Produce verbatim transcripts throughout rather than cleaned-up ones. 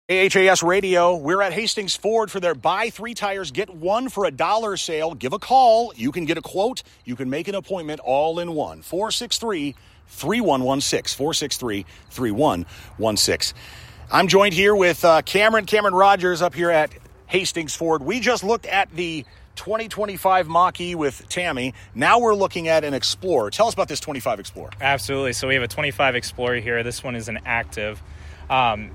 A H A S Radio, we're at Hastings Ford for their buy three tires, get one for a dollar sale. Give a call. You can get a quote. You can make an appointment all in one. four six three, three one one six. four six three, three one one six. I'm joined here with uh, Cameron, Cameron Rogers up here at Hastings Ford. We just looked at the twenty twenty-five Mach-E with Tammy. Now we're looking at an Explorer. Tell us about this twenty-five Explorer. Absolutely. So we have a twenty-five Explorer here. This one is an active. Um,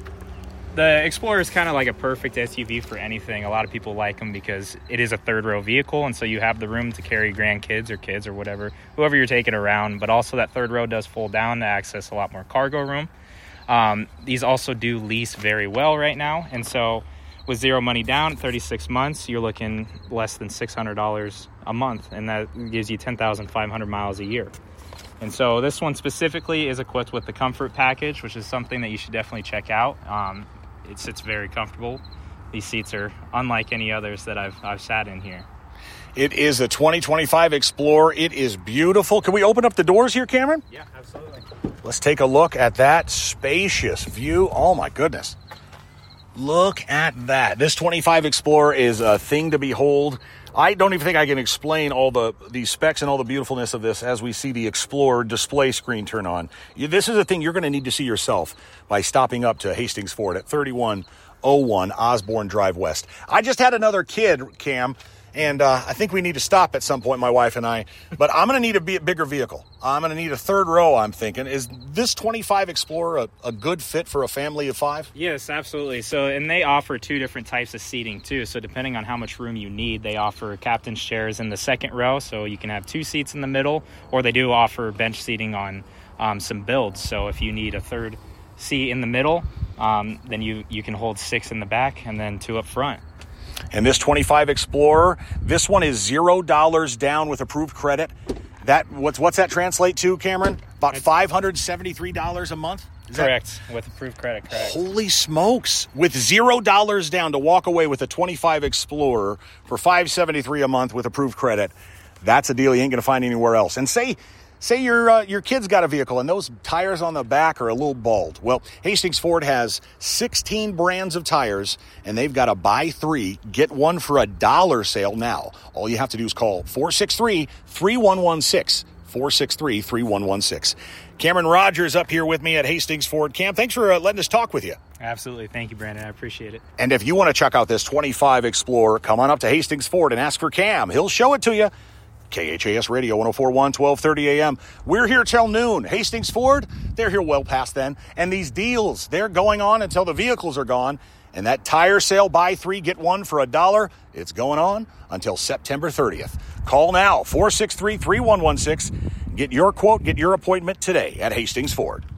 The Explorer is kind of like a perfect S U V for anything. A lot of people like them because it is a third-row vehicle, and so you have the room to carry grandkids or kids or whatever, whoever you're taking around. But also that third row does fold down to access a lot more cargo room. Um, these also do lease very well right now, and so with zero money down, thirty-six months, you're looking less than six hundred dollars a month, and that gives you ten thousand five hundred miles a year. And so this one specifically is equipped with the Comfort Package, which is something that you should definitely check out. Um, It sits very comfortable. These seats are unlike any others that I've I've sat in here. It is a twenty twenty-five Explorer. It is beautiful. Can we open up the doors here, Cameron? Yeah, absolutely. Let's take a look at that spacious view. Oh, my goodness. Look at that. This twenty-five Explorer is a thing to behold. I don't even think I can explain all the, the specs and all the beautifulness of this as we see the Explorer display screen turn on. You, this is a thing you're going to need to see yourself by stopping up to Hastings Ford at thirty-one oh one Osborne Drive West. I just had another kid, Cam, and uh, I think we need to stop at some point, my wife and I. But I'm going to need a b- bigger vehicle. I'm going to need a third row, I'm thinking. Is this twenty-five Explorer a, a good fit for a family of five? Yes, absolutely. So, and they offer two different types of seating, too. So depending on how much room you need, they offer captain's chairs in the second row, so you can have two seats in the middle, or they do offer bench seating on um, some builds. So if you need a third seat in the middle, um, then you, you can hold six in the back and then two up front. And this twenty-five Explorer, this one is zero dollars down with approved credit. That what's what's that translate to, Cameron? About five hundred seventy-three dollars a month? Is correct, that... with approved credit, correct. Holy smokes. With zero dollars down to walk away with a twenty-five Explorer for five hundred seventy-three dollars a month with approved credit, that's a deal you ain't going to find anywhere else. And say... Say your uh, your kid's got a vehicle and those tires on the back are a little bald. Well, Hastings Ford has sixteen brands of tires, and they've got a buy three, get one for a dollar sale now. All you have to do is call four six three, three one one six, four six three, three one one six. Cameron Rogers up here with me at Hastings Ford. Cam, thanks for uh, letting us talk with you. Absolutely. Thank you, Brandon. I appreciate it. And if you want to check out this twenty-five Explorer, come on up to Hastings Ford and ask for Cam. He'll show it to you. K H A S Radio, one oh four point one, twelve thirty A M. We're here till noon. Hastings Ford, they're here well past then. And these deals, they're going on until the vehicles are gone. And that tire sale, buy three, get one for a dollar, it's going on until September thirtieth. Call now, four six three, three one one six. Get your quote, get your appointment today at Hastings Ford.